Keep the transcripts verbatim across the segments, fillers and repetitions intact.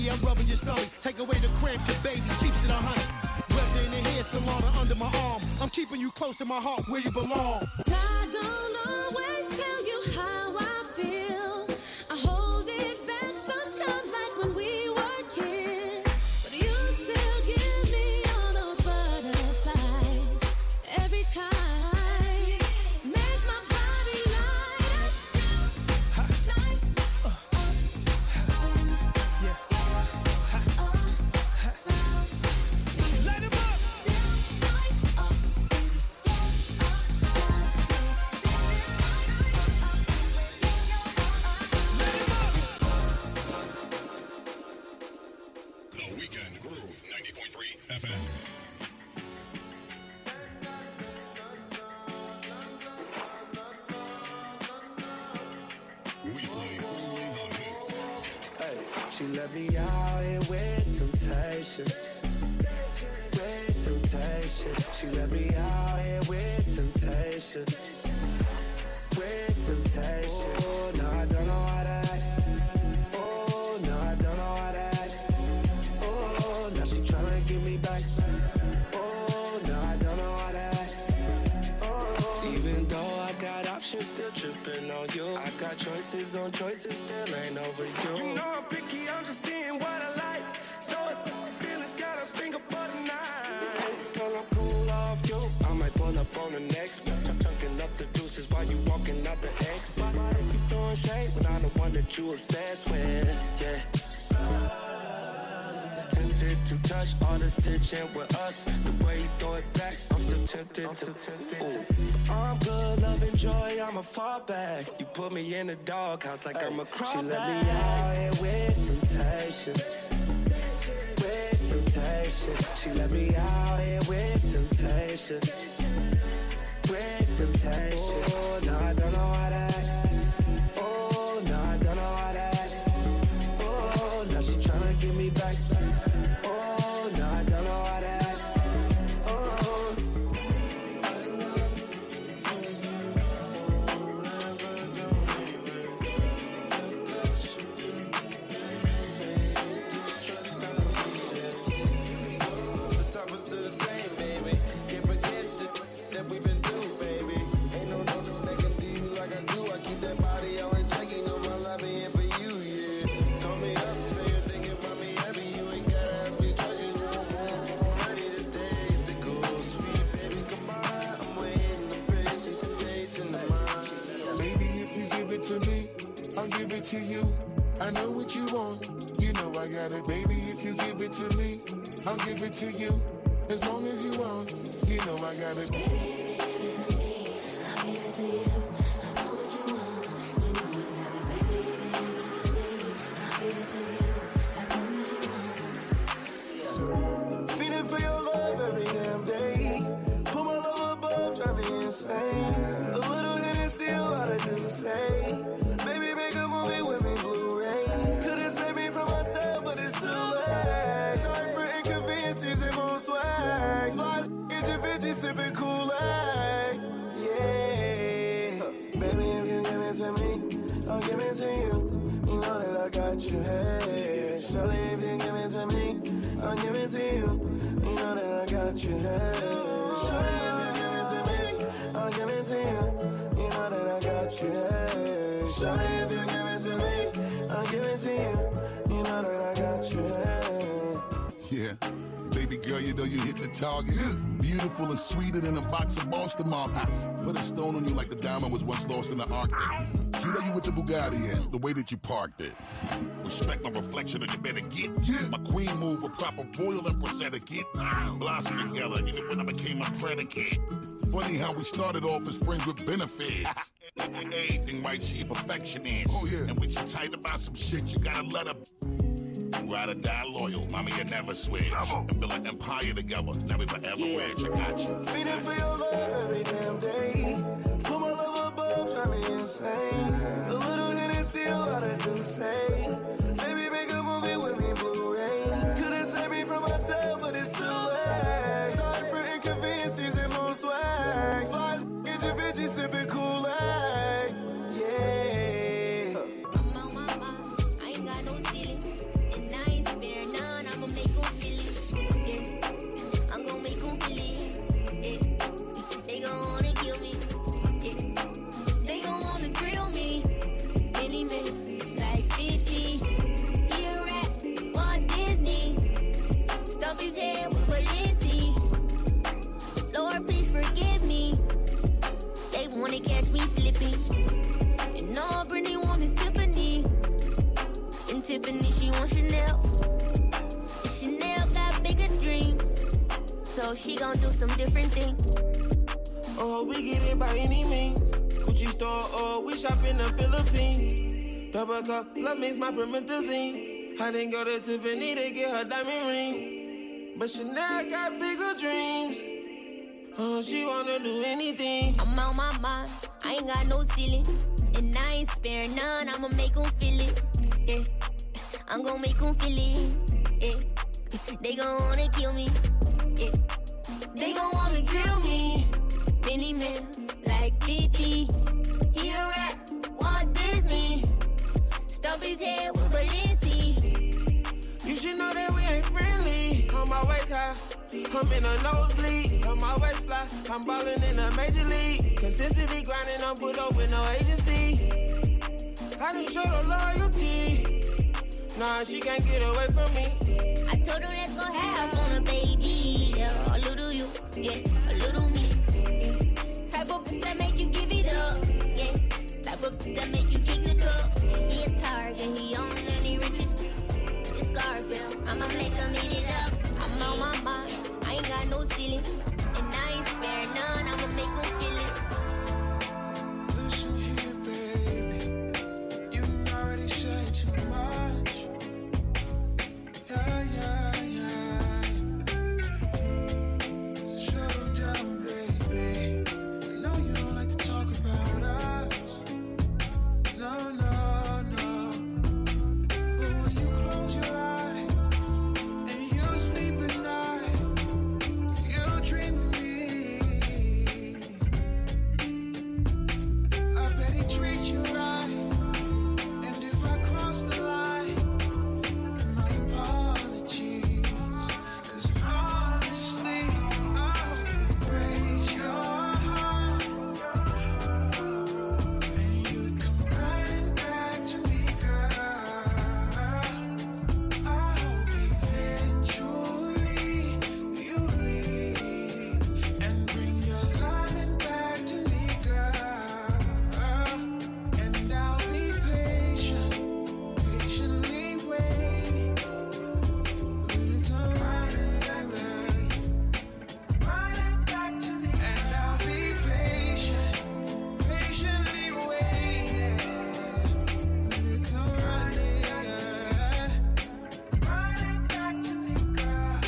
baby, I'm rubbing your stomach. Take away the cramps, your baby keeps it a hundred. Whether in the hair salon or under my arm, I'm keeping you close to my heart where you belong. I don't always tell you how I feel. I hold it back sometimes, like when we were kids. But you still give me all those butterflies every time. Make my body light up, light up, when you're around. Light 'em up. Still light up in your body. Still light up when you're The Weekend Groove, ninety point three F M. We play only the hits. Hey, she let me out here with temptation. With temptation. She let me out here with temptation. With temptation. Oh, no, I don't know how to act. Oh, no, I don't know how to act. Oh, now she tryna get me back. Oh, no, I don't know how to act. Oh, even though I got options, still tripping on you. I got choices on choices, still ain't over you. You know I'm picky, I'm just seeing what I like. So it's feelings, got I'm single for the night. Girl, I'm cool off you. I might pull up on the next one. Chunking up the deuces while you walking out the exit. You throwing shade when I'm the one that you obsessed with. Yeah. Tempted to touch all this tension with us. The way you throw it back, I'm still tempted to. Ooh. I'm good, loving joy, I'ma fall back. You put me in the doghouse like I'm a crawler. She let me out here with temptation. With temptation. She let me out here with temptation. With temptation. Oh, no, I don't know how to act. Oh, no, I don't know how to act. Oh, now she tryna get me back. Oh, no, I don't know how to act. Oh, The top is still the same, baby. Can't forget the that we've been through, baby. Ain't no no no that can do you like I do. I keep that body out and checking on my life and for you, yeah. Call me up, say you're thinking about me heavy. You ain't gotta ask me questions. You don't want I'm ready to taste it. Go sweet, baby, come on. I'm waiting, the patient temptation of mine. Baby, if you give it to me, I'll give it to you. I know what you want, you know I got it. Baby, if you give it to me, I'll give it to you. As long as you want, you know I got it. Feeding for your love every damn day. Put my love above, drive me insane. A little Hennessy, a lot of do say. Baby, make a movie with me, Blu-ray. Could've saved me from myself, but it's too late. Sorry for inconveniences and more swag. Slice in Da Vinci, sipping Kool-Aid. Yeah. Baby, if you give it to me, I'll give it to you. You know that I got you, hey. Shorty, if you give it to me, I'll give it to you. You know that I got you, hey. Shorty, if you give it to me, I'll give it to you. You know that I got you, hey. Shorty, if you give it to me, I'll give it to you. You know that I got you, hey. Yeah. Baby girl, you know you hit the target. Beautiful and sweeter than a box of Boston marbles. Put a stone on you like the diamond was once lost in the Arctic. Cute you with the Bugatti and the way that you parked it. Respect my reflection or you better get. My queen move with proper royal empress etiquette. Blossom together even when I became a predicate. Funny how we started off as friends with benefits. Everything right, she a perfectionist. Oh, yeah. And when she tight about some shit, you gotta let her. Ride or die loyal, mommy, you never switch. And build an empire together, now we forever yeah. rich, I got you. Feeding for your love every damn day. Put my love above, drive me insane. A little Hennessy, a lot of do say. Baby, make a movie with me, Blu-ray. Could've saved me from myself, but it's too late. Sorry for inconveniences and more swag. Slice in Da Vinci, sipping Kool-Aid. Yeah. I'm on my boss, I ain't got no ceiling. And I ain't and then she want Chanel. Chanel got bigger dreams, so she gon' do some different things. Oh, we get it by any means. Gucci store, oh, we shop in the Philippines. Double cup, love makes my promethazine. I didn't go to Tiffany to get her diamond ring, but Chanel got bigger dreams. Oh, she wanna do anything. I'm on my mind, I ain't got no ceiling, and I ain't sparing none. I'ma make 'em feel it, yeah. I'm gon' make 'em feel it, yeah. They gon' wanna kill me, yeah. They gon' wanna drill me. Many men like Diddy, he a rap, Walt Disney. Stomp his head with Balenci. You should know that we ain't friendly. On my waist high, I'm in a nosebleed. On my waist fly, I'm ballin' in a major league. Consistently grinding, I'm put up with no agency. I didn't show the loyalty. Nah, she can't get away from me. I told her let's go half on a baby. Yeah, a little you, yeah, a little me. Yeah. Type of bitch that make you give it up. Yeah, type of bitch that make you kick the cup. He a target, he on and he riches. This Garfield, I'ma make him eat it up. I'm on my mind, I ain't got no ceilings, and I ain't sparing none. I'ma make him feel it. Listen here, baby, you already said too much. Yeah, yeah, yeah. Settle down, baby. I know you don't like to talk about us. No, no, no. But when you close your eyes and you sleep at night, you dream of me. I bet he treats you right. And if I cross the line, my apologies. 'Cause honestly, I hope it breaks your heart. And you come running back to me, girl. I hope eventually you leave and bring your loving back to me, girl. And I'll be patient, patiently waiting. You come running back, running back to me. And I'll be patient, patiently waiting. You come running, running back to me, girl.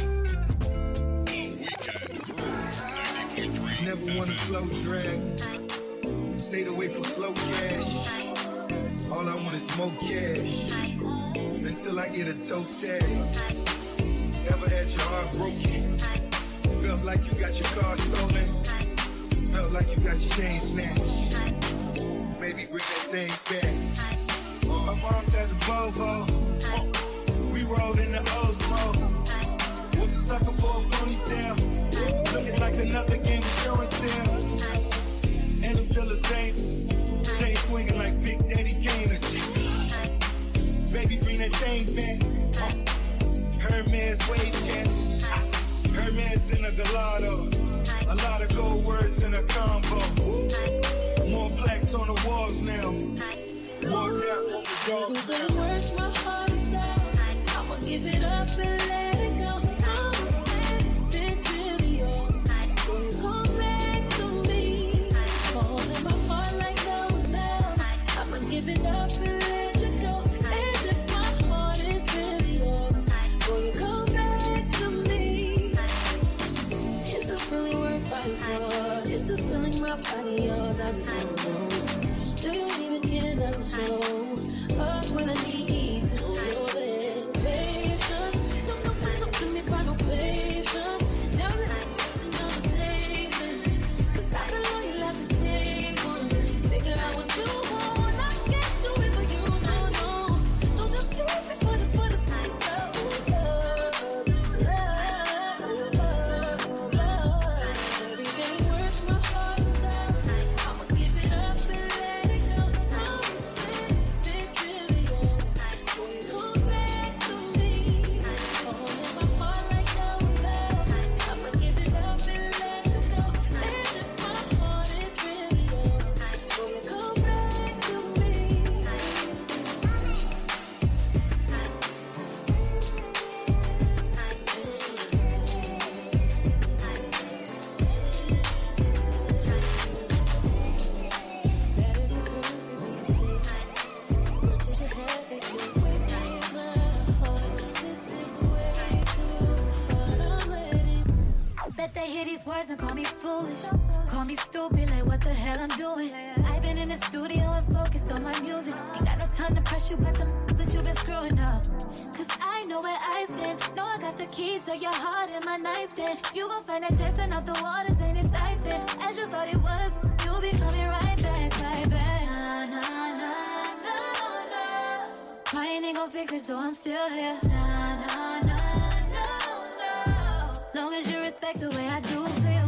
Never want a slow drag. Stayed away from slow cash. All I want is smoke cash. Until I get a toe tag. Ever had your heart broken? Felt like you got your car stolen. Felt like you got your chain snatched. Baby, bring that thing back. My mom's had the Volvo. We rode in the Osmo. Was a sucker for a ponytail. Looking like another game of show and tell. And I'm still the same. Stay swinging like Big Daddy Kane. Baby, bring that thing back. Hermes wave cat. Hermes in a gelato. A lot of gold words in a combo. More plaques on the walls now. More rap on the dogs But now. it works my heart is out. I'ma give it up and let it go. I'ma set this really yours. Come back to me. Holding my heart like no now. I'ma give it up and let you go. And if my heart is really yours, will you come back to me? Is this really worth fighting for? Is this really my body yours? I just wanna know. Do you even care enough to show up when I need to? hear these words and call me foolish. Call me stupid, like what the hell I'm doing. I've been in the studio and focused on my music. Ain't got no time to press you back them that you've been screwing up. Cause I know where I stand. Know I got the key to your heart in my nightstand. You gon' find that testing out the waters ain't exciting. As you thought it was, you'll be coming right back, right back. Nah, nah, nah, nah, nah. Crying ain't gon' fix it, so I'm still here. Nah, nah, nah, no, no. Long as you respect the way I do feel.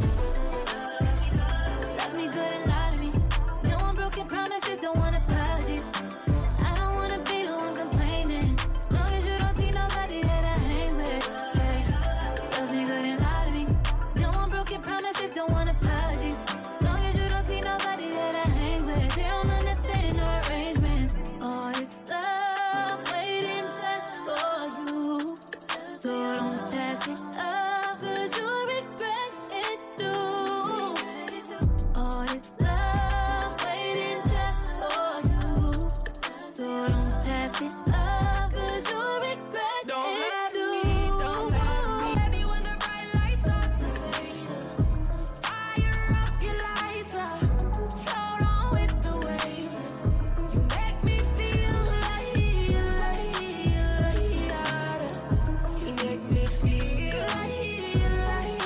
Love me good and lie to me. No one broken promises, don't want apologies. I don't wanna be the one complaining. Long as you don't see nobody that I hang with. Yeah. Love me good and lie to me. No one broken promises, don't want apologies. Long as you don't see nobody that I hang with. They don't understand no arrangement. Oh, it's love waiting just for you. So don't pass it up, cause you'll regret it too. Oh, it's love waiting just for you. So don't pass it up, cause you'll regret Don't it let too. me, don't let me. Baby, when the bright lights start to fade, fire up your lighter, float on with the waves. You make me feel like, like, like, You make me feel like, like,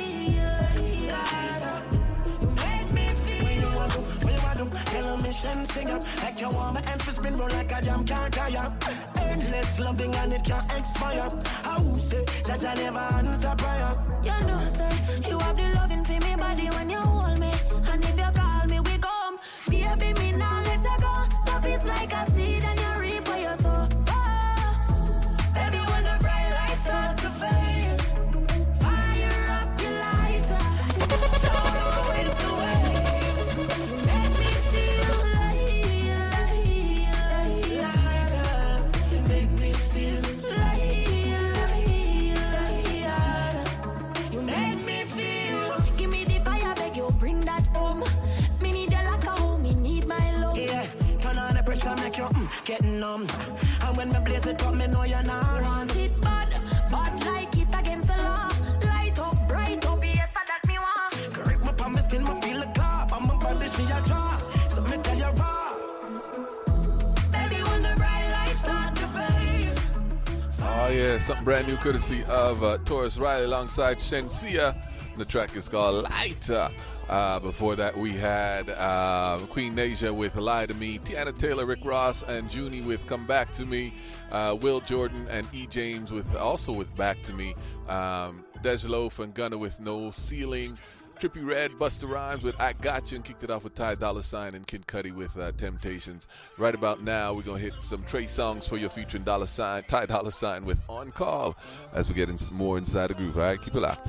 like, you make me feel. what you want to tell a mission singer like you want my emphasis spin roll like a jam can't tire. Endless loving and it can't expire. How say that I never answer prayer. You know, say, you have the loving for me body when you hold me. And if you call me, we come. Baby, me now let her go. Love is like a seed and you reap what you sow. Oh, baby, when the bright lights start to fade, fire up your lighter, float on with the waves. You make me feel like, like, like, You make me feel. like, like, like, you make me feel. Give me the fire, beg you, bring that home. Me need you like a home, me need my love. Yeah, turn on the pressure, make you mm, get numb. And when me blaze it up, me know you're not wrong. Want it bad, bad like it against the law. Light up, bright up, yes, that me want. Correct me on my skin, me feel the clap. I'm a body, she a draw. So me tell you raw. Baby, when the bright lights start to fade. Oh yeah, something brand new courtesy of uh, Taurus Riley alongside Shensia. The track is called Lighter. Uh, before that, we had uh, Queen Nasia with Lie to Me, Tiana Taylor, Rick Ross, and Junie with Come Back to Me, uh, Will Jordan and E. James with also with Back to Me, um, Dej Loaf and Gunna with No Ceiling, Trippie Redd, Busta Rhymes with I Got You, and kicked it off with Ty Dolla $ign and Kid Cudi with uh, Temptations. Right about now, we're going to hit some Trey songs for you featuring Dolla $ign, Ty Dolla $ign with On Call as we get in more inside the groove. All right, keep it locked.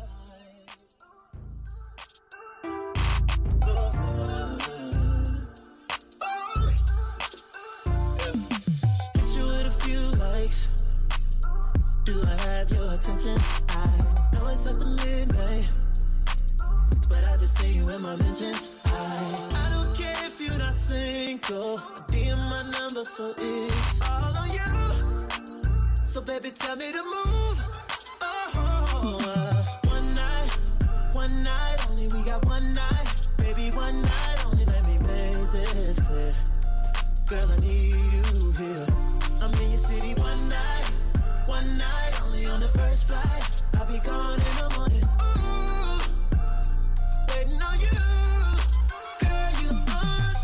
Hit you with a few likes. Do I have your attention? I know it's after midnight, but I just see you in my mentions. I, I don't care if you're not single. D M my number, so it's all on you. So baby, tell me to move. Oh, uh, one night, one night only. We got one night, baby, one night only. Let me make this clear. Girl, I need you here. I'm in your city one night, one night only on the first flight. I'll be gone in the morning. Ooh, waiting on you. Girl, you on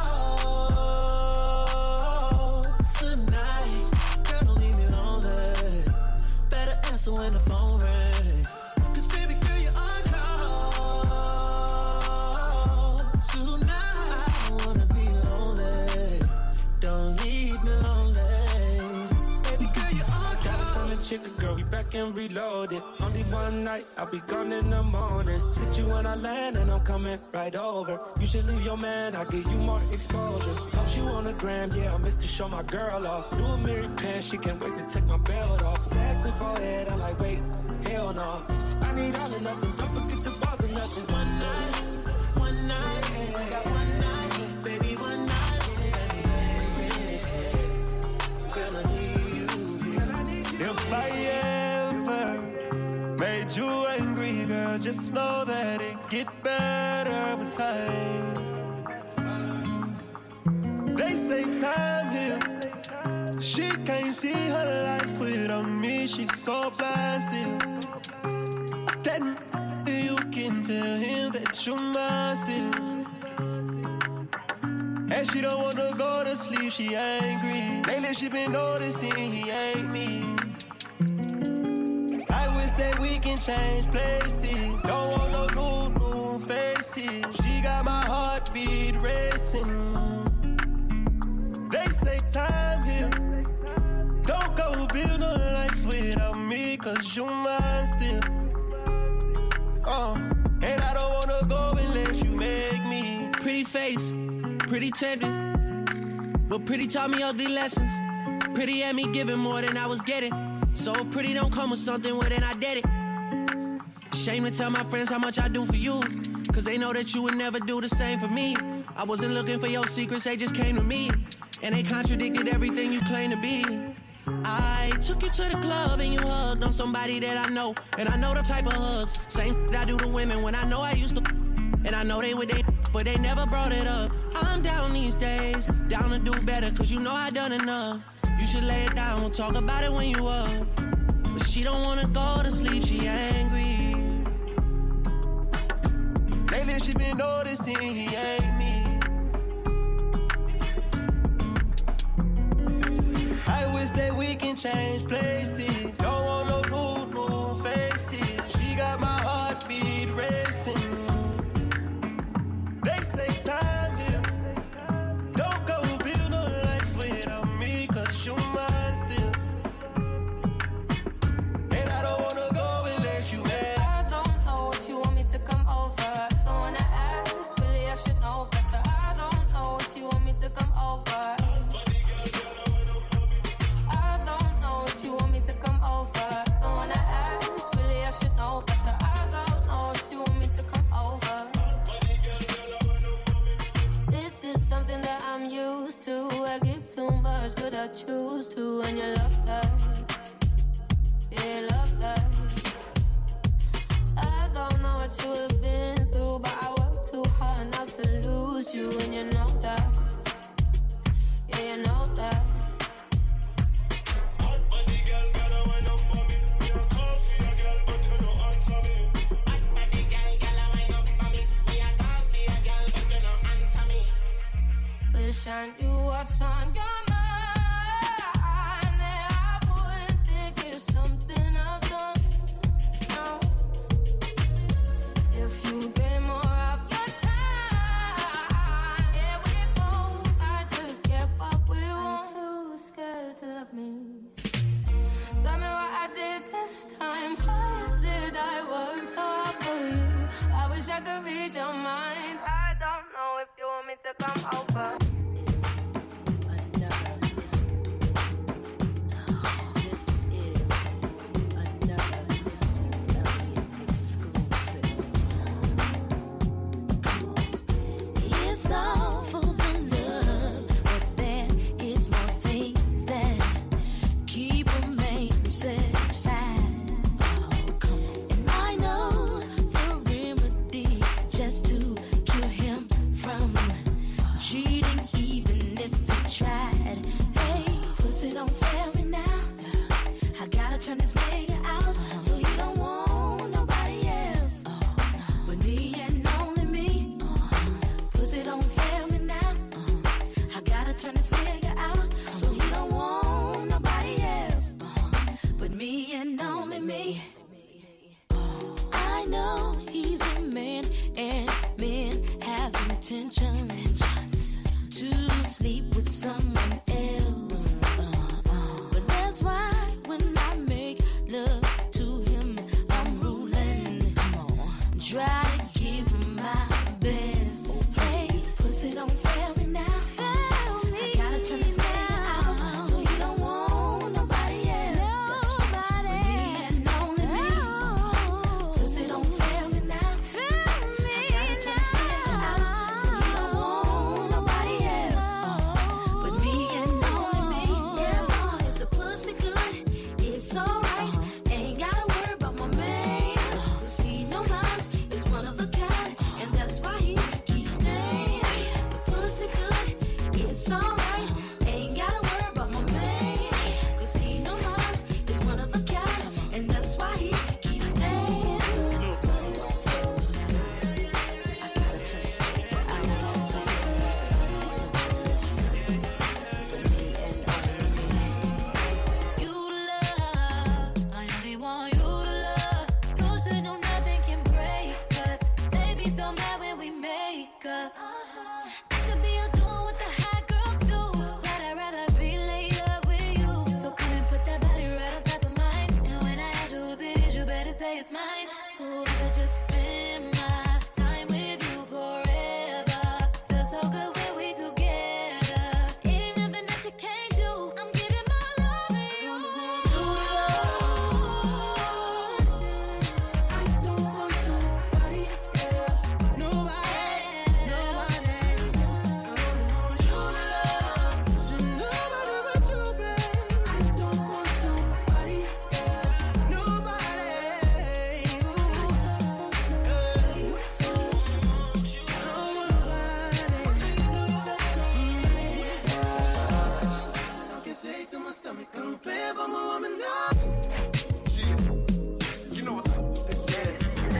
call tonight. Girl, don't leave me lonely. Better answer when the phone rings. Cause baby girl, you on call tonight. I don't wanna be lonely. Don't leave me lonely. Baby girl, you on Got it from call. the chicken girl, we back and reloaded. Only one night, I'll be gone in the morning. Hit you when I land and I'm coming right over. You should leave your man, I'll give you more exposure. Post you on the gram, yeah, I miss to show my girl off. Do a mirror pan, she can't wait to take my belt off. Sassy forehead, I'm like, wait, hell no. I need all or nothing, don't forget the balls or nothing. One night, one night, I got one night, baby, one night. Girl, I need you here. If I ever made you angry, girl, over, just know that it get better with time. They say time heals. She can't see her life without me, she's so blind still. Then you can tell him that you're mine still. And she don't wanna go to sleep, she angry. Lately she been noticing he ain't me. I wish that we can change places. Don't want no new, new faces. She got my heartbeat racing. They say time heals. Don't go build no life without me, cause you're mine still. Uh, and I don't wanna go unless you make me. Pretty face, pretty tempting, but pretty taught me ugly lessons. Pretty had me giving more than I was getting. So if pretty don't come with something, well then I did it. Shame to tell my friends how much I do for you, cause they know that you would never do the same for me. I wasn't looking for your secrets, they just came to me. And they contradicted everything you claim to be. I took you to the club and you hugged on somebody that I know. And I know the type of hugs, same that I do to women when I know I used to. And I know they would they, but they never brought it up. I'm down these days, down to do better, cause you know I done enough. You should lay it down, we'll talk about it when you up. But she don't wanna go to sleep, she angry. Lately she been noticing he ain't me. I wish that we can change places. Don't want no new, new faces. She got my heartbeat racing. They say time heals. Don't go build no life without me, cause you're mine still. And I don't wanna go unless you mad. I don't know if you want me to come over. Don't wanna ask, really I should know better. I don't know if you want me to come over. I give too much, but I choose to. And you love that, yeah, love that. I don't know what you have been through, but I work too hard not to lose you. And you know that, yeah, you know that. And you what's on your mind, that I wouldn't think it's something I've done. No. If you gave more of your time, yeah, we both, I just get what we want. I'm too scared to love me. Tell me what I did this time. Why is it I work so hard for you? I wish I could read your mind. I don't know if you want me to come over. It's all for the love, but there is more things that keep a man satisfied. Oh, come on. And I know the remedy just to kill him from cheating, even if he tried. Hey, pussy don't fail me now. I gotta turn this nigga out, so he don't want nobody else but me and only me. Pussy don't fail me now. I gotta turn this nigga out, so he don't want nobody else but me and only me. I know he's a man, and men have intentions to sleep with someone else. But that's why when I make love to him, I'm ruling. Try to give him my best. Hey, pussy don't fail me now. I gotta turn this nigga out, so he don't want nobody else. But me and only me. Pussy don't fail me now. I gotta turn this nigga out, so he don't want nobody else but me and You know what this is.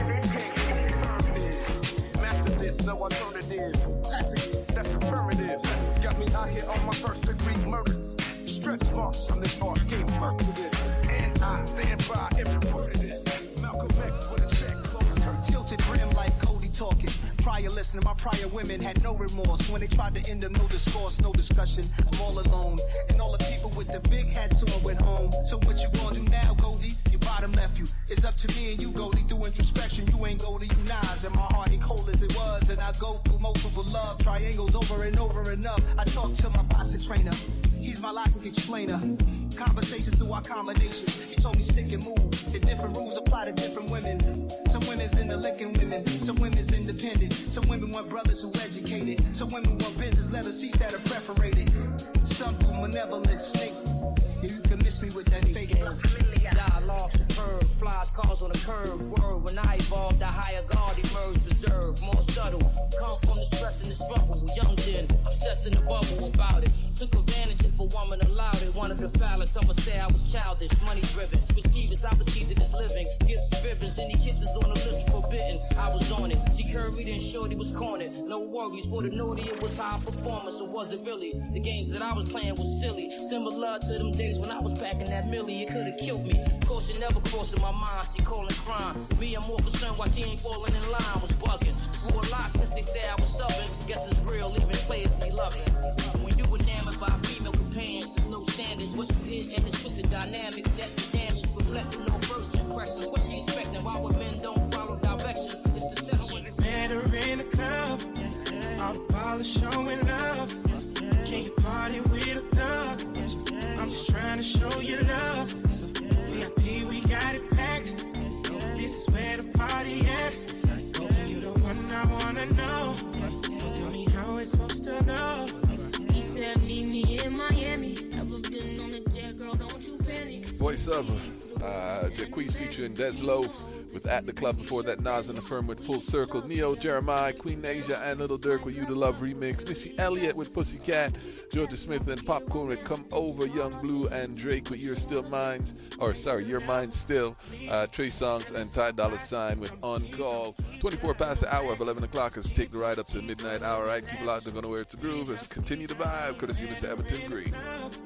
Master this, no alternative. Tactic, that's affirmative. Got me out here on my first degree murder. Stretch marks on this heart gave birth to this. And I stand by every word of this. Malcolm X with a check, close her. Tilted brim like Cody talking. Prior listening, my prior women had no remorse. When they tried to end them, no discourse, no discussion. I'm all alone. And all the people with the big hats on went home. So what you gonna do now, Goldie? Your bottom left you. It's up to me and you, Goldie. Through introspection, you ain't Goldie, you Nas. And my heart ain't cold as it was. And I go through multiple love triangles over and over enough. I talk to my boxing trainer. He's my logic explainer. Conversations through our combinations. He told me stick and move. The different rules apply to different women. Some women's into licking women. Some women's independent. Some women want brothers who educated. Some women want business leather seats that are perforated. Some do malevolent snake. You can miss me with that fake dialogue superb, flies cars on the curb. Word, when I evolved, the higher guard emerged, reserved, more subtle. Come from the stress and the struggle. Young then, obsessed in the bubble about it. Took advantage if a woman allowed it. Wanted to foul some would say I was childish, money driven. Mischievous, I perceived it as living. Gifts, ribbons, any kisses on the lips forbidden. I was on it. She curried and shorty was cornered. No worries for the naughty, it was high performance, or was it really? The games that I was playing was silly. Similar to them days when I was packing that millie, it could have killed me. Caution never crossing my mind, she calling crime. Me, I'm more concerned why she ain't falling in line, was bugging. Grew a lot since they said I was stubborn. Guess it's real, even players be loving. When you enamored by female companions, there's no standards. What you hit and it's twisted dynamics, that's the damage. Reflecting no first impressions. What she expecting? Why would men don't follow directions? It's the settle with it. Better in the club, all the ballers showing love. Can you party with a thug? I'm just trying to show you love. So V I P, we got it packed. This is where the party at. You the one I wanna know. So tell me how it's supposed to go. He said, meet me in Miami. Never been on a jet, girl, don't you panic. Voice of uh, Jacquees featuring Deslo with At the Club. Before that, Nas and the Firm with Full Circle. Neo, Jeremiah, Queen Asia, and Little Dirk with You the Love remix. Missy Elliott with Pussycat. Georgia Smith and Popcorn with Come Over. Young Blue and Drake with You're Still Mines. Or sorry, Your Mind Still. Uh, Trey Songz and Ty Dolla $ign with On Call. twenty-four past the hour of eleven o'clock as we take the ride up to the midnight hour. Right, keep it locked. They're going to wear it to groove as we continue to vibe. Courtesy of Mister Everton Green.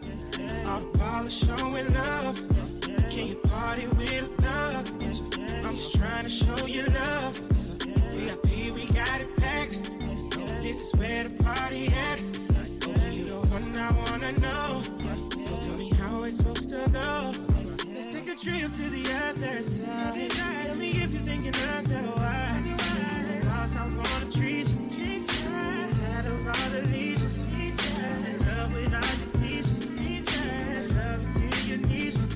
All the ballers showing love. Can you party with a thug? I'm just trying to show you love. So V I P, we got it packed. This is where the party at. You the one I wanna know. So tell me how it's supposed to go. Let's take a trip to the other side. Tell me if you're thinking otherwise. Lost, I wanna treat you. Tired of all the legions. In love with all your features. Love until you need you.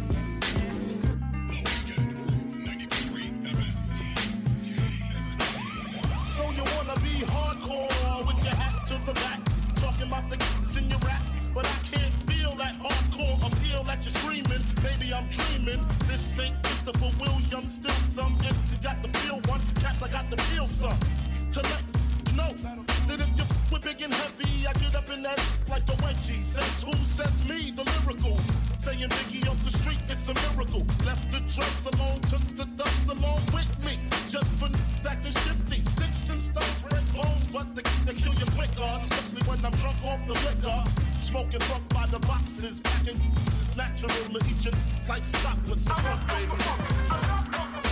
So you wanna be hardcore with your hat to the back, talking about the kids in your raps, but I can't feel that hardcore appeal that you're screaming. Maybe I'm dreaming. This ain't Christopher Williams, still some empty. Got the feel one, cats I got the feel some. To let you know that if you f with big and heavy, I get up in that like a wedgie. Says who? Says me, the lyrical. Saying Biggie off the street, it's a miracle. Left the drugs alone, took the thugs along with me. Just for acting shifty. Sticks and stones, break bones, but they, they kill you quicker. Especially when I'm drunk off the liquor. Smoking rock by the boxes. Packing it's natural to eat your tight chocolates. The fuck, baby.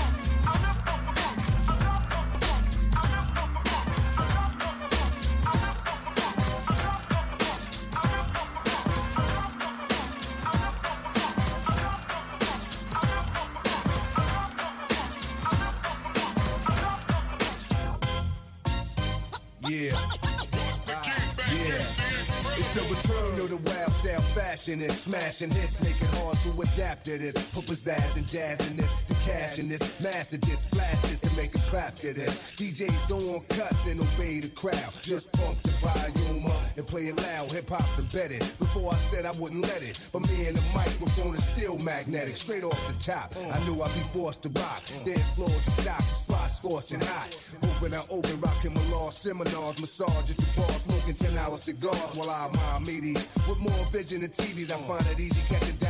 Yeah. Yeah. It's the return of the wild style fashion and smashing hits, make it hard to adapt to this. Put pizzazz and jazz in this, the cash in this, master this, blast this and make it clap to this. D Js don't want cuts and obey the crowd. Just pump the volume up and play it loud. Hip hop's embedded. Before I said I wouldn't let it, but me and the microphone is still magnetic. Straight off the top, I knew I'd be forced to rock. Dance floor to stop, the spot scorching hot. Open I open, rocking my law seminars, massage at the bar, smoking ten hour cigars while I admire meaties. With more vision than T Vs, I find it easy catching diabetes.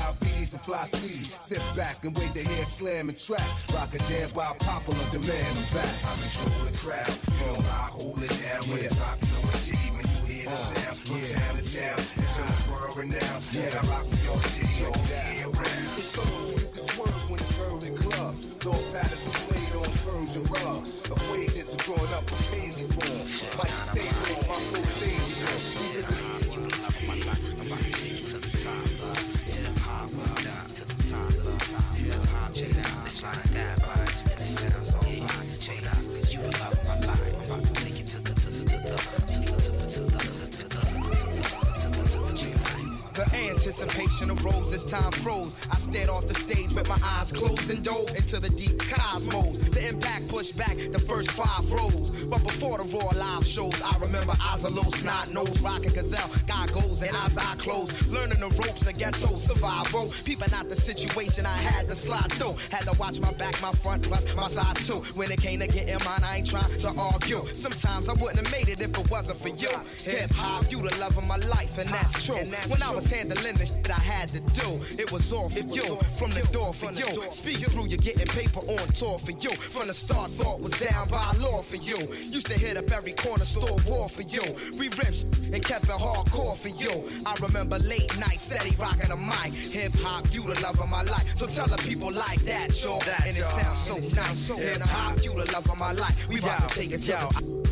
for fly steeds. Sit back and wait to hear slam and track. Rock a jam by popular demand. I'm back. I control the crowd. You know I hold it down. When it's rock, you know it's G. When you hear the sound from town to town, until it's world renowned. Yeah, I rock with your city all year round. It's so you can swerve when it's heard in clubs. Dog patterns displayed on Persian rugs. Equations are drawn up with candy form. Like stay on my pulsation. You love my life, I'm about to take it to the top. Hip hop, up to the top. Hip hop, check it out. It's like that, right? And it sounds all fine. Check it out, cause you love my life. I'm about to take it to the, to the, to the, to the, to the, to the, to the, to the, to the, to the, to the, The anticipation arose as time froze. I stared off the stage with my eyes closed and dove into the deep cosmos. The impact pushed back the first five rows. But before the raw live shows, I remember eyes a low, snot nose, rockin' gazelle, God goes and eyes I close. Learning the ropes of ghetto survival. Peeping out the situation I had to slide through. Had to watch my back, my front, plus my size too. When it came to getting mine, I ain't trying to argue. Sometimes I wouldn't have made it if it wasn't for you. Hip hop, you the love of my life, and that's true. When I was handling the shit I had to do, it was all for you. From the door for you. Speak through, you're getting paper on tour for you. From the start, thought was down by law for you. Used to hit up every corner store war for you. We ripped and kept it hardcore for you. I remember late nights, steady rocking the mic. Hip hop, you the love of my life. So tell the people like that, yo. And it sounds so nice. Hip hop, you the love of my life. We about to take it to the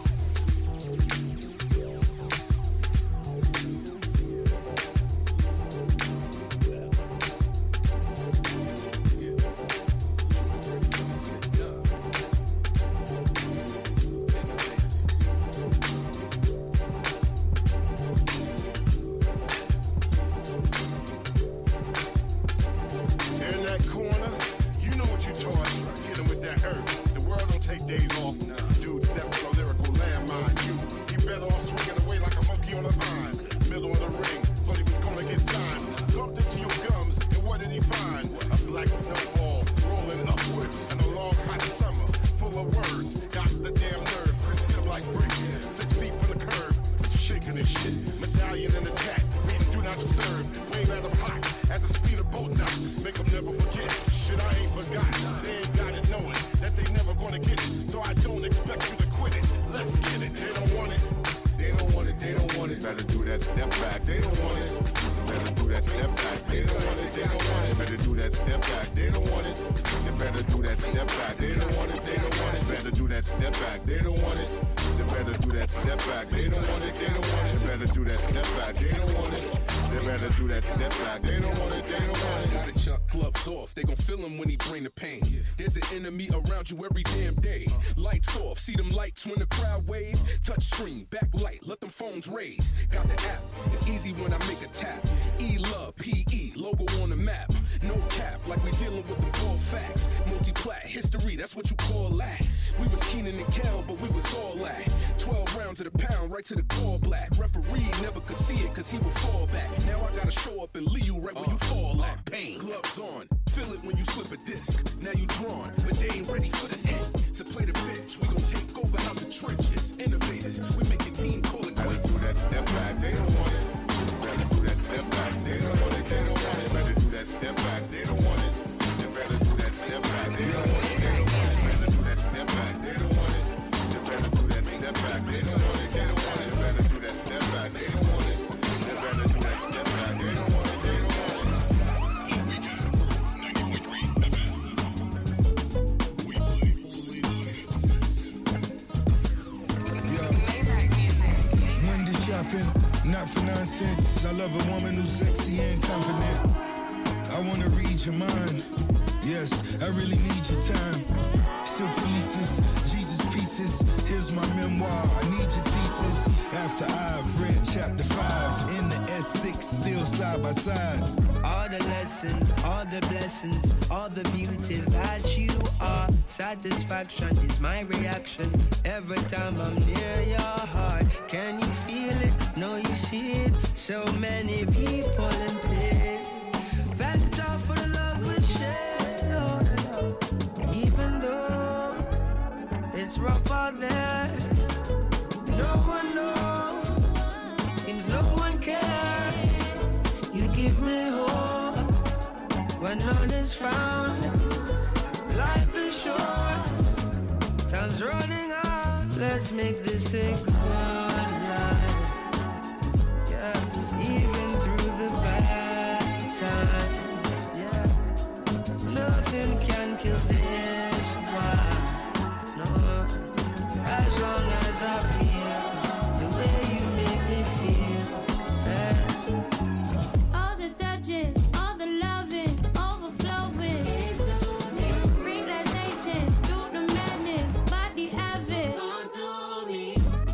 Not for nonsense. I love a woman who's sexy and confident. I wanna read your mind. Yes, I really need your time. Silk fleeces, Jesus pieces. Here's my memoir. I need your thesis. After I've read chapter five in the S six, still side by side. All the lessons, all the blessings, all the beauty that you are. Satisfaction is my reaction every time I'm near your heart. Can you feel it? No, you see it. So many people in pain. Thank God for the love we share, Lord, Lord. Even though it's rough out there, no one knows. Seems no one cares. You give me hope. is found. Life is short, time's running out. Let's make this a good life. Yeah, even through the bad times. Yeah, nothing can kill this vibe. No, as long as I feel the way you make me feel. Yeah. All the touching, all the loving, overflowing. Relaxation, through the madness, body avid. Contour me.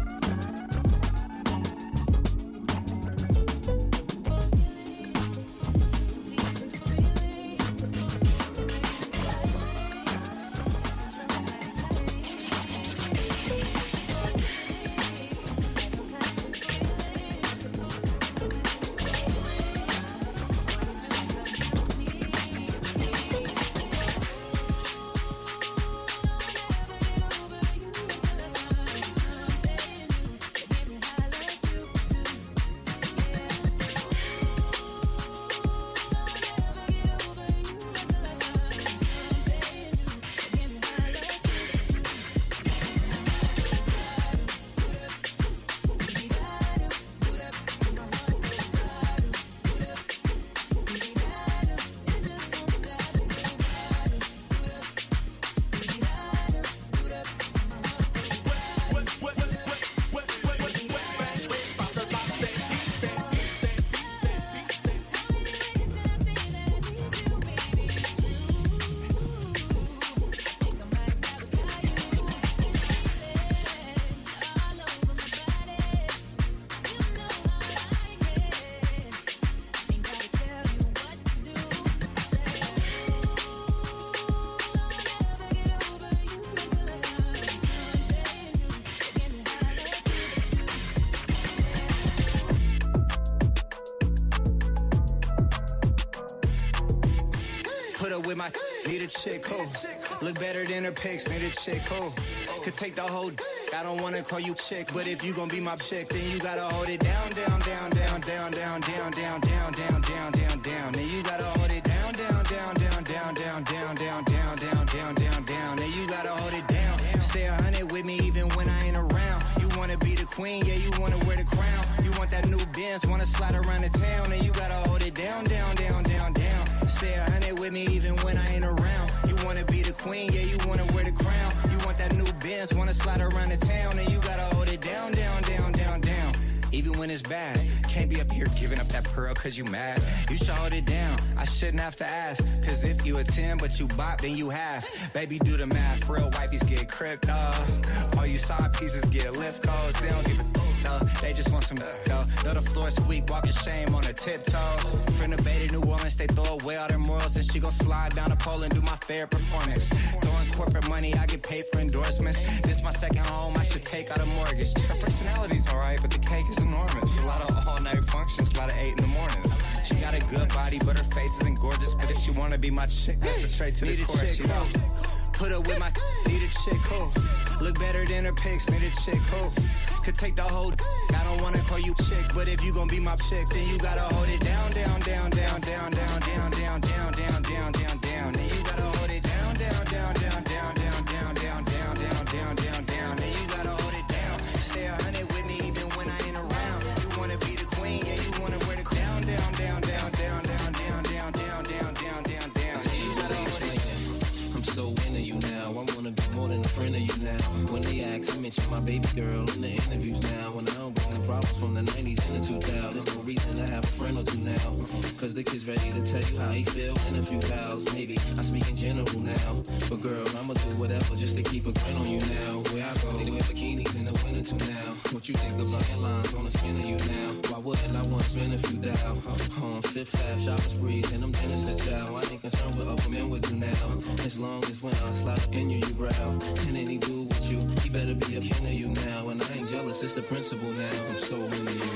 Put up with my need a chick, ho. Look better than her pics, need a chick, ho. Could take the whole d- I don't wanna call you chick, but if you gon' be my chick, then you gotta hold it down, down, down, down, down, down, down, down, down, down, down, down, down. Then you gotta hold it down, down, down, down, down, down, down, down, down, down, down, down, down. Then you gotta hold it down. Stay a hundred with me even when I ain't around. You wanna be the queen, yeah, you wanna wear the crown. You want that new Benz, wanna slide around the town, and you gotta hold it down, down, down, down, down. Stay a hundred with me even when I ain't around. You wanna be the queen, yeah, you wanna wear the crown. You want that new Benz, wanna slide around the town, and you gotta hold it down, down, down, down, down. Even when it's bad, can't be up here giving up that pearl cause you mad. You should hold it down, I shouldn't have to ask. Cause if you a ten but you bop, then you half. Baby, do the math, real wifeys get crypto. All you side pieces get lift calls, they don't give a no, they just want some though. Know the floor squeak, walking shame on her tiptoes. From the Bay to New Orleans, they throw away all their morals, and she gon' slide down the pole and do my fair performance. Throwing corporate money, I get paid for endorsements. This my second home, I should take out a mortgage. Her personality's alright, but the cake is enormous. A lot of all-night functions, a lot of eight in the mornings. She got a good body, but her face isn't gorgeous. But if she wanna be my chick, that's a straight to the court, you know. Put up with my need a chick, ho. Look better than her pics, need a chick, ho. Could take the whole d- I don't wanna call you chick, but if you gon' be my chick, then you gotta hold it down, down, down, down, down, down, down, down, down, down, down, down, down. Then you gotta hold it down, down, down, down, down, down, down, down, down, down, down, down, down. Then you gotta hold it down. Stay a hundred with me even when I ain't around. You wanna be the queen, yeah, you wanna wear the crown, down, down, down, down, down, down, down, down, down, down, down, down. Then you gotta hold it down. I'm so into you now. I wanna be more than a friend of you now. When they ask, I mention my baby girl in the interviews now. When I don't bring the problems from the nineties and the two thousands, there's no reason to have a friend or two now. Cause the kid's ready to tell you how he feel in a few vows. Maybe I speak in general now. But girl, I'ma do whatever just to keep a grin on you now. Where I go, they wear bikinis in the winter too now. What you think about lines on the skin of you now? Why wouldn't I want to spend a few down? On Fifth Ave, shopping sprees, and them dinners to chow. I ain't concerned with other men with you now. As long as when I slide up in you, you growl. And any dude with you, he better be a kin of you now. And I ain't jealous, it's the principle now. I'm so into you.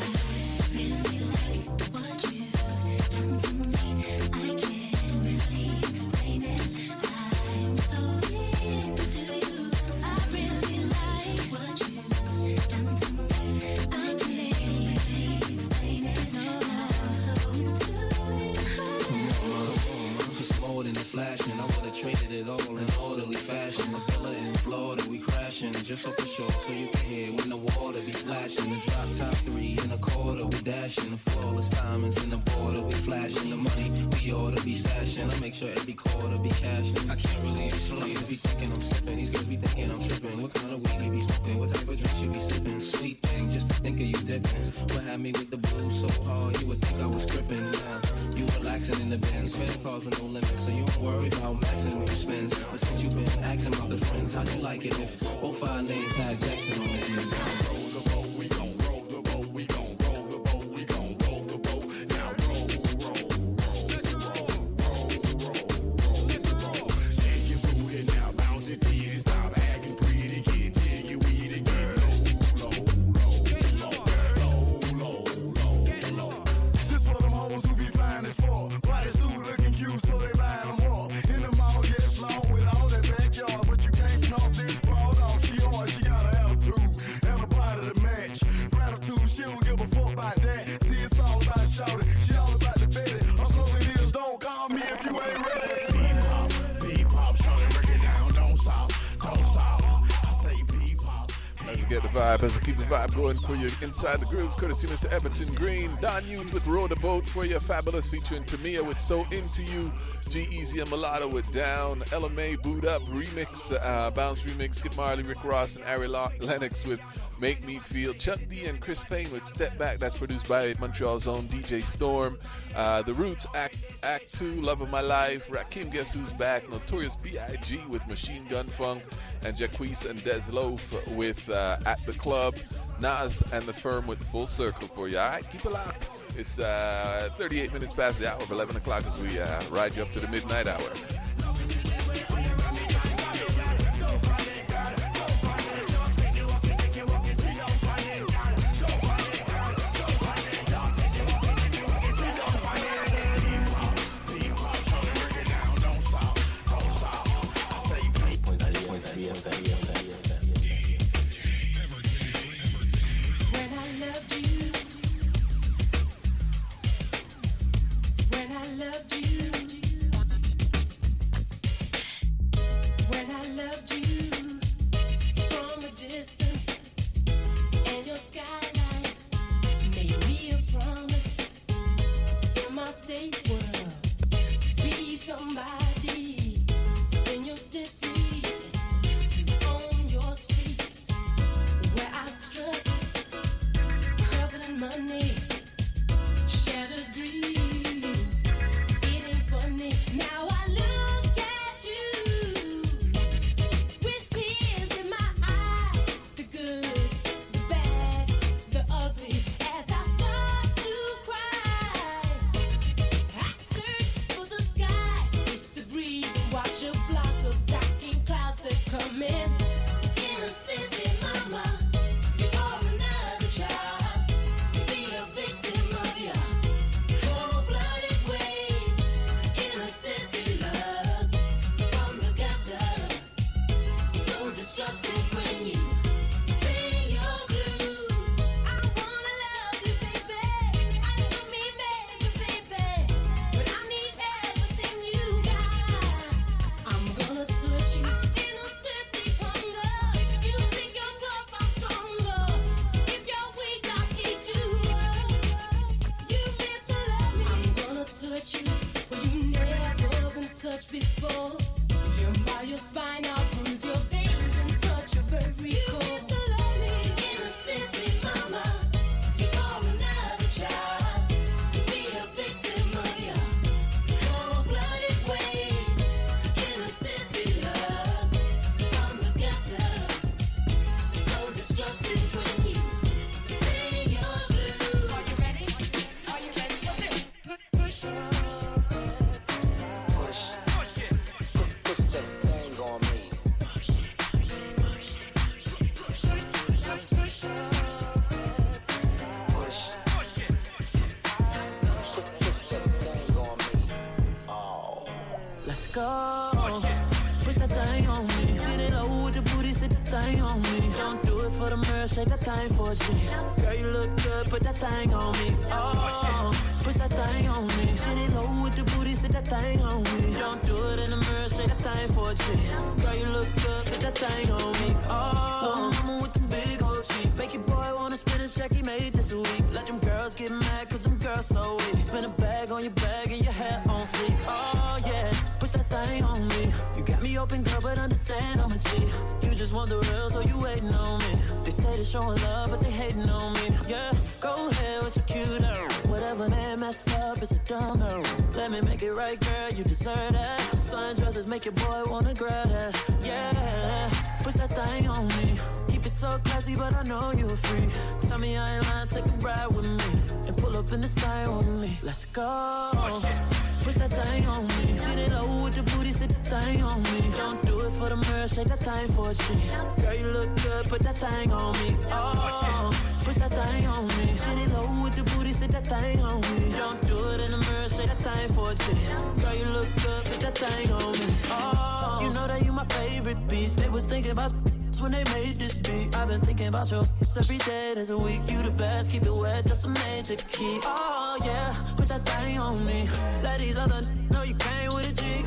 flashing. I would've traded it all in orderly fashion. The villa in Florida, we crashing just off the shore, so you can hear when the water be splashing. The drop top three in a quarter, we dashing. The flawless diamonds in the border, we flashing. The money we ought to be stashing. I make sure every quarter be cashing. I can't really explain. Be thinking I'm slipping, these girls be thinking I'm tripping. What kind of weed you be smoking? What type of drink you be sipping? Sweet thing, just to think of you dipping. What had me with the blues so hard, you would think I was tripping. Now you relaxing in the Benz, credit cards with no limits, so you don't worry about maxing when you spend. But since you been asking about the friends, how'd you like it if both our names had Jackson on the end? Roll the boat, we gon' roll the boat, we gon' roll the boat, we gon' roll the boat. Now roll, roll, roll, let it roll, roll, roll, roll, let it roll. Shake your booty now, bounce it, beat it, stop acting pretty, kid, till you eat it, get low, low, low, low, low, low, low. This for them hoes who be flying this for. Body suit looking cute, so they buying them all. In the mall, yes, long with all that backyard, but you can't knock this broad off. She on, she got an attitude and a body to match. Gratitude, she don't give a fuck about that. See, it's all about shouting. She all about the betty. I'm slow it is, don't call me if you ain't ready. P-pop, P-pop, shorty, break it down, don't stop, don't stop. I say P-pop. Let's get the vibe as I keep the vibe going for you inside the grooves, courtesy Mister Everton Green. Don Hughes with Row the Boat for you. Fabulous featuring Tamia with So Into You. G-Eazy and Mulatto with Down. L M A Boot Up remix, uh, Bounce remix. Skip Marley, Rick Ross, and Ari Lennox with Make Me Feel. Chuck D and Chris Payne with Step Back. That's produced by Montreal's own D J Storm. Uh, the Roots, Act Act two, Love of My Life. Rakim, Guess Who's Back. Notorious B I G with Machine Gun Funk. And Jacquees and Des Loaf with uh, At the Club. Nas and The Firm with Full Circle for you. All right, keep it locked. It's uh, thirty-eight minutes past the hour of eleven o'clock as we uh, ride you up to the midnight hour. for the mirror, shake that thing for a G. Girl, you look good, put that thing on me. Oh, push that thing on me. Shit it low with the booty, sit that thing on me. Don't do it in the mirror, shake that thing for a G. Girl, you look good, put that thing on me. Oh, mama with the big old cheeks. Make your boy wanna spin a check he made this week. Let them girls get mad, cause them girls so weak. Spin a bag on your bag and your hair on fleek. Oh, yeah, push that thing on me. You got me open, girl, but understand I'm a G. You just want the real, so you waiting on me. They say they're showing love, but they hating on me. Yeah, go ahead with your cute out. Whatever man messed up, it's a dumb out. Let me make it right, girl, you deserve that. Sundresses make your boy wanna grab that. Yeah, push that thing on me. Keep it so classy, but I know you a freak. Tell me I ain't lying, take a ride with me. And pull up in the style with me. Let's go. Oh, push that thing on me. Shit it low with the booty, sit that thing on me. Don't do it for the mirror, shake that thing for a G. Girl, you look good, put that thing on me. Oh, push that thing on me. Shit it low with the booty, sit that thing on me. Don't do it in the mirror, shake that thing for a G. Girl, you look good, put that thing on me. Oh, you know that you my favorite piece. They was thinking about when they made this beat. I've been thinking about your every day, there's a week. You the best, keep it wet, that's a major key. Oh yeah, push that thing on me. Let these other know you came with a G.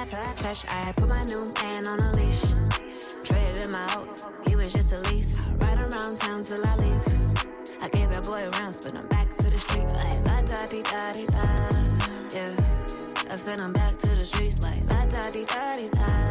I touch, I put my new man on a leash. Traded him out, he was just a lease. Ride around town till I leave. I gave that boy rounds, but I'm back to the street like la da di da di da. Yeah, I spin him back to the streets like la da di da di da.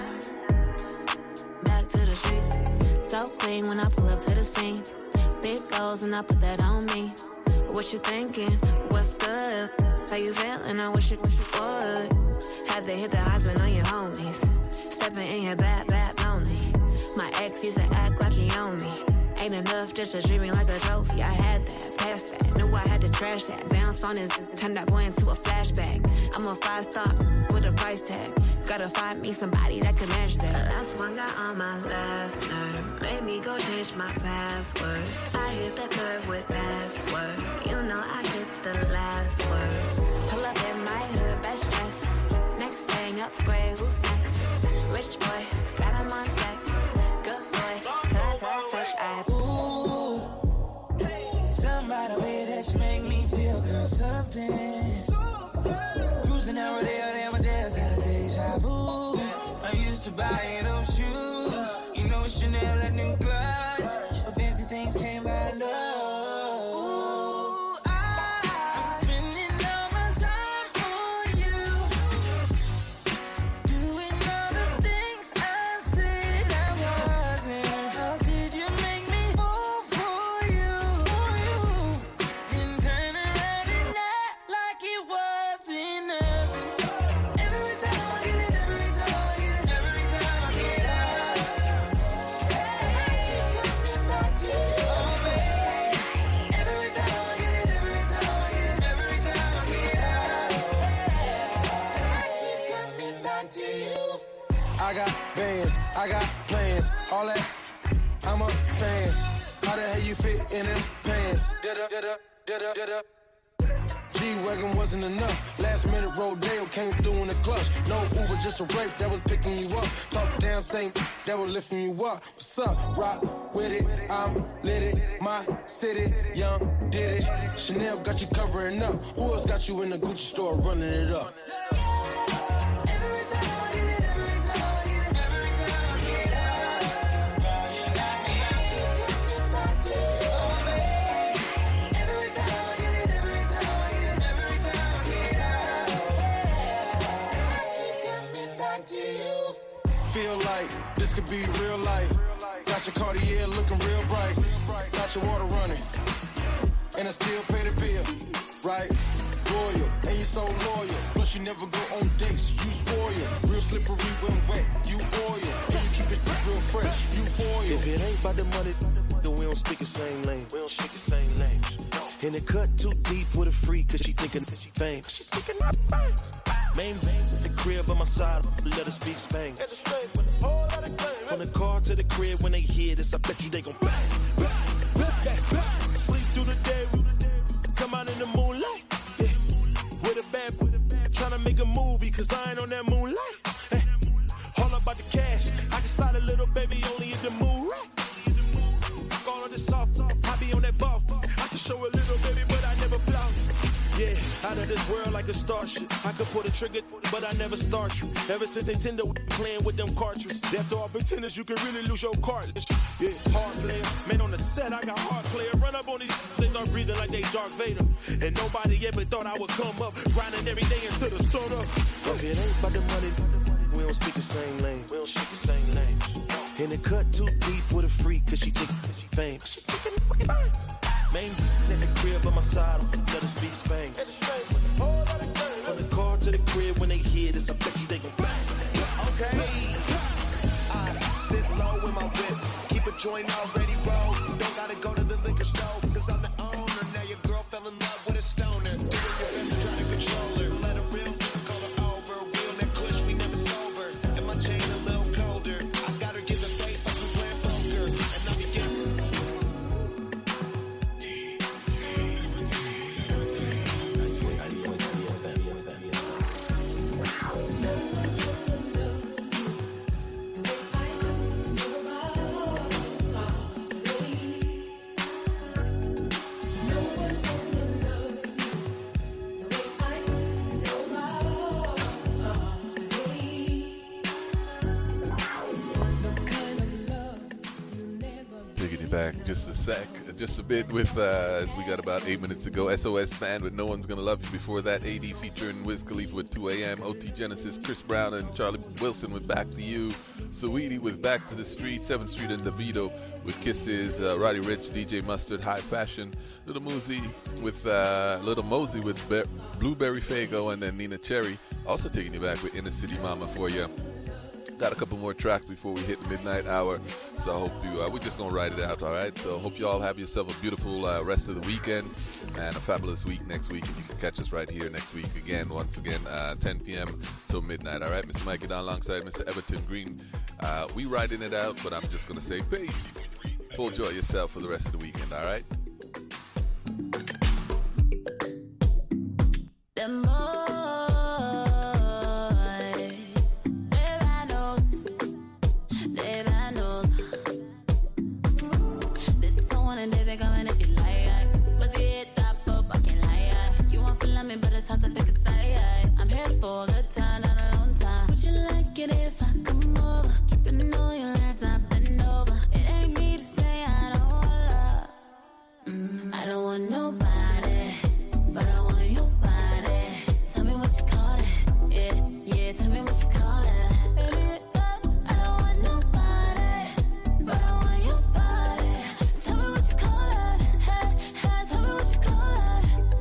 Back to the streets, so clean when I pull up to the scene. Big goals and I put that on me. What you thinking? What's good? How you feeling? I wish you would. Had to hit the husband on your homies. Stepping in your bad, bad lonely. My ex used to act like he owned me. Ain't enough just to treat me like a trophy. I had that, passed that, knew I had to trash that. Bounced on his, turned that boy into a flashback. I'm a five star with a price tag. Gotta find me somebody that can match that. Last one got on my last nerve. Made me go change my password. I hit the curve with password. You know I get the last word. Pull up in my hood, best dress. Next thing upgrade, who's next? Rich boy, got him on deck. Good boy, till I black fish eye. Ooh, somebody way that you make me feel, girl, something. Cruising down Rodeo, damn, I just had a deja vu. I'm used to buying those shoes. You know Chanel, that new clutch. But fancy things came by love. I got plans, all that, I'm a fan. How the hell you fit in them pants? G-Wagon wasn't enough. Last minute Rodeo came through in the clutch. No Uber, just a rape that was picking you up. Talk down, same that was lifting you up. What's up? Rock with it, I'm lit it. My city, young, did it. Chanel got you covering up. Who else got you in the Gucci store running it up? Feel like this could be real life. Got your Cartier looking real bright. Got your water running, and I still pay the bill, right? Royal, and you so loyal. Plus you never go on dates, you spoil. Real slippery when wet, you oil. And you keep it real fresh, you foil. If it ain't about the money, then we don't speak the same lane. We don't speak the same lane. And it cut too deep with a freak, cause she thinking she famous. Main man with the crib on my side, let her speak Spain. From the car to the crib, when they hear this, I bet you they gon' bang, bang, bang, bang. Sleep through the day, come out in the moonlight. Yeah. With a bad, tryna make a movie, cause I ain't on that moonlight. Hey. All about the cash, I can slide a little baby only in the moon, right? All of this soft, I be on that ball. I can show a little baby, but I never blouse. Yeah, out of this world like a starship. I could pull the trigger, but I never start. Ever since Nintendo playing with them cartridges. After all pretenders, you can really lose your cartilage. Yeah, hard player. Man, on the set, I got hard player. Run up on these, they start breathing like they Darth Vader. And nobody ever thought I would come up, grinding every day until the sun up. If it ain't about the money, we don't speak the same lane. We don't speak the same lane. And it cut too deep with a freak, cause she think she famous. Main in the crib on my side, let her speak Spain. From the car to the crib, when they hear this, I bet you they gon' bang. Okay, I sit low in my whip, keep a joint already rolled. Don't gotta go to the liquor store, cause I'm the owner. Now your girl fell in love with a stoner. Doing your best to try to control her. Let her real, call her over. Real that kush, we never sober. And my chain a little colder. I got her give a face like we playing poker. And now we get back just a sec, just a bit with, uh, as we got about eight minutes ago, S O S Band with No One's Gonna Love You. Before that, A D featuring Wiz Khalifa with two A M, O T Genesis, Chris Brown and Charlie Wilson with Back to You, Saweetie with Back to the Street, seventh Street and Davido with Kisses, uh, Roddy Ricch, D J Mustard, High Fashion, Little Mosey with, uh, Little Mosey with Be- Blueberry Fago, and then Nina Cherry, also taking you back with Inner City Mama for you. Got a couple more tracks before we hit the midnight hour, so I hope you, uh, we're just going to ride it out, all right? So hope you all have yourself a beautiful uh, rest of the weekend and a fabulous week next week, and you can catch us right here next week again, once again, uh, ten p.m. till midnight, all right? Mister Mikey Don alongside Mister Everton Green. Uh, we riding it out, but I'm just going to say peace. Full enjoy yourself for the rest of the weekend, all right? The more but it's hard to pick a side. I'm here for a good time, not a long time. Would you like it if I come over? Dripping on your ass, I've been over. It ain't me to say I don't want love. Mm, I don't want nobody, but I want your body. Tell me what you call it. Yeah, yeah, tell me what you call it. Baby, I don't want nobody, but I want your body. Tell me what you call it. Hey, hey, tell me what you call it.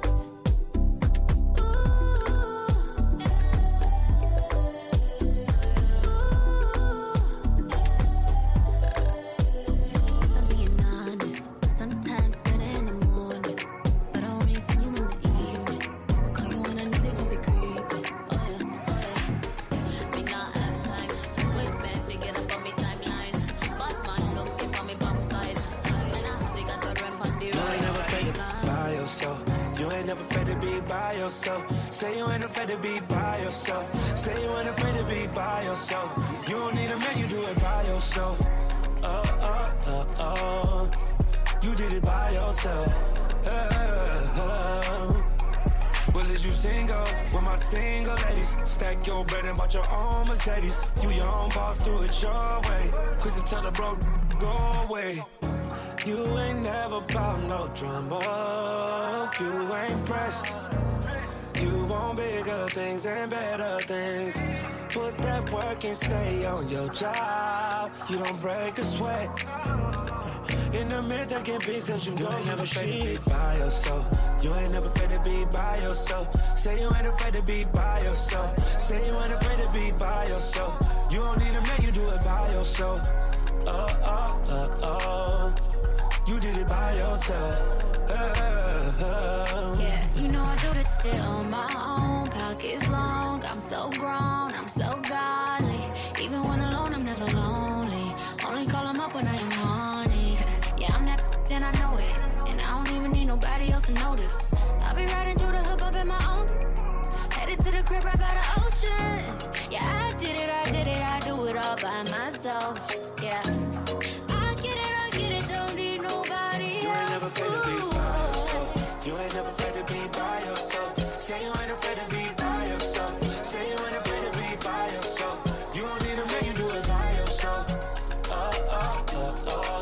Never afraid to be by yourself. Say you ain't afraid to be by yourself. Say you ain't afraid to be by yourself. You don't need a man, you do it by yourself. Oh, oh, oh, oh. You did it by yourself. Oh, oh. Well, is you single? With my single ladies. Stack your bread and bought your own Mercedes. You your own boss, do it your way. Quick to tell the bro, go away. You ain't never bout no drama. You ain't pressed. You want bigger things and better things. Put that work and stay on your job. You don't break a sweat. In the mid taking pictures, you, you know you're afraid to be by yourself. You ain't never afraid to be by yourself. Say you ain't afraid to be by yourself. Say you ain't afraid to be by yourself. You don't need a man, you do it by yourself. Oh, oh, oh, oh. You did it by yourself. Uh, uh. Yeah, you know I do this shit on my own. Pockets long, I'm so grown, I'm so godly. Even when alone, I'm never lonely. Only call him up when I am horny. Yeah, I'm that and I know it. And I don't even need nobody else to notice. I'll be riding through the hood up in my own. Headed to the crib right by the ocean. Yeah, I did it, I did it, I do it all by myself. Yeah. I get it, I get it, don't need nobody. You ain't never afraid to be by yourself. You ain't never afraid to be by yourself. Say you ain't afraid to be by yourself. Say you ain't afraid to be by yourself. You don't need a man, you do it by yourself. Oh, oh, oh,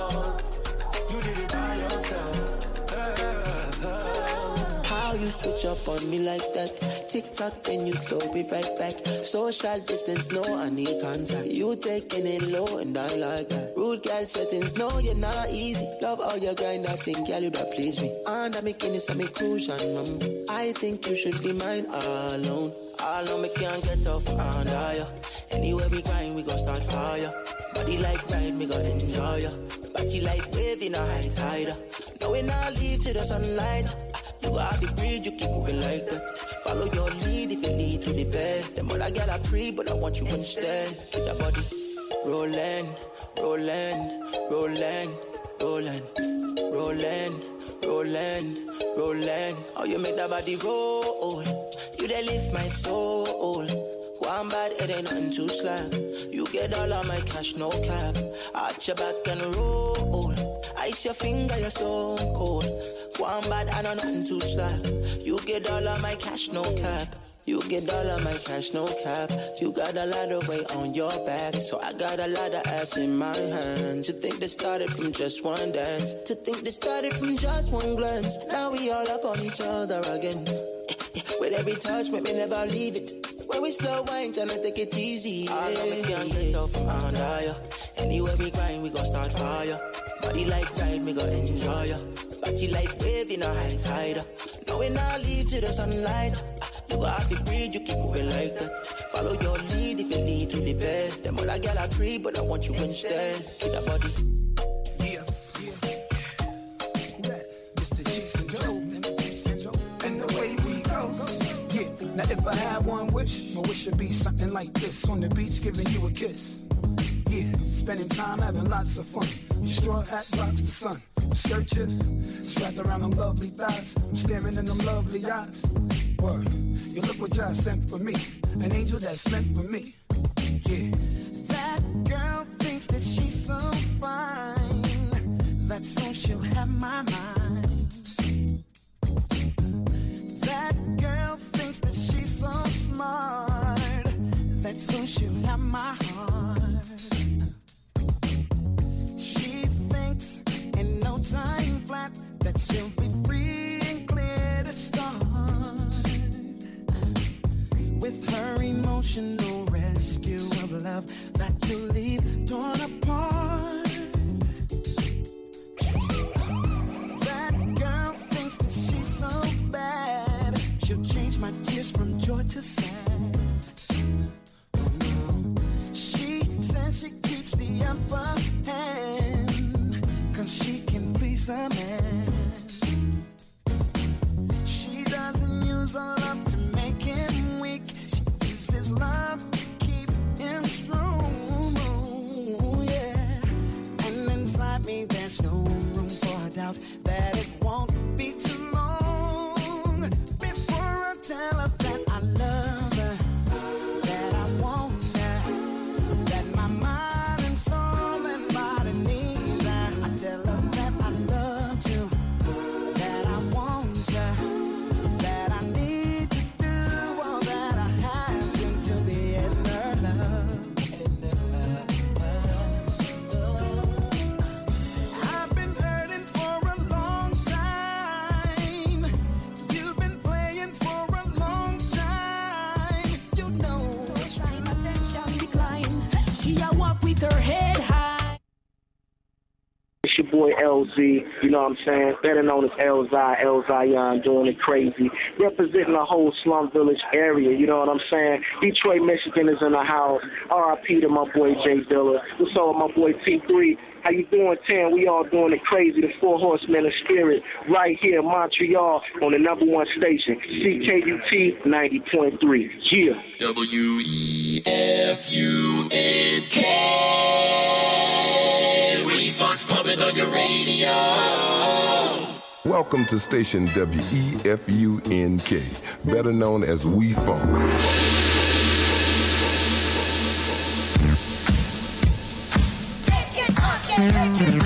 oh. You did it by yourself. Uh, uh. How you switch up on me like that? Tick tock, then you throw it right back. Social distance, no, I need contact. You taking it low, and I like that. Rude girl settings, no, you're not easy. Love all your grind, I think, girl, you that please me. And I'm making it some crucial. Um, I think you should be mine alone. Alone, me can't get off under you. Anywhere we grind, we gon' start fire. Body like ride, me gon' enjoy ya. Body like wave in a high tide. No, we not leave to the sunlight. You are the bridge, you keep moving like that. Follow your lead if you need to the bed. The mother girl I pray, but I want you instead. Keep that body rolling, rolling, rolling, rolling, rolling, rolling, rolling. How you make that body roll? You they lift my soul. One bad, it ain't nothing too slack. You get all of my cash, no cap. Arch your back and roll. Ice your finger, you're so cold. One bad, I know nothing too slack. You get all of my cash, no cap. You get all of my cash, no cap. You got a lot of weight on your back, so I got a lot of ass in my hands. To think this started from just one dance, to think this started from just one glance. Now we all up on each other again. With every touch, make me never leave it. When we slow wine, tryna take it easy. Yeah. I know we can't get off from under ya. Anywhere we grind, we gon' start fire. Body like ride, me gon' enjoy ya. Body like wave in a high tide. No, we not leave to the sunlight. You gon' have to breathe, you keep moving like that. Follow your lead if you lead to the bed. Them all I got I free, but I want you instead. Get that body. Yeah, yeah. Mister Cheese and Joe, and the way we go. Yeah, now if I had one wish, my wish would be something like this. On the beach, giving you a kiss. Yeah, spending time having lots of fun. Straw hat blocks the sun. Skirt chip, strapped around them lovely thighs. I'm staring in them lovely eyes. Word, you look what y'all sent for me. An angel that's meant for me. Yeah. That girl thinks that she's so fine. That's so she'll have my mind. That girl thinks that she's so smart. That's so she'll have my heart. She thinks in no time flat that she'll be free and clear to start. With her emotional rescue of love that you leave torn apart. That girl thinks that she's so bad. She'll change my tears from joy to sad. She says she keeps the upper hand, cause she can please a man. She doesn't use her love to make him weak. She uses love to keep him strong. Yeah. And inside me there's no room for a doubt that it won't be too long before I tell her that I love her, that I want her, that my mind and soul and body needs her. I tell her that I love you, that I want her, that I need to do all that I have to until the end of love. I've been hurting for a long time. You've been playing for a long time. You know extreme attention decline. She a walk with her head high. It's your boy L Z, you know what I'm saying? Better known as L Z, L Zion, doing it crazy. Representing the whole slum village area, you know what I'm saying? Detroit, Michigan is in the house. R I P to my boy Jay Dilla. What's up with my boy T three? How you doing, Tim? We all doing it crazy. The Four Horsemen of Spirit right here in Montreal on the number one station, C K U T ninety point three. Yeah. W E F U N K. Refunds pumping on your radio. Welcome to station W E F U N K, better known as We Funk. Get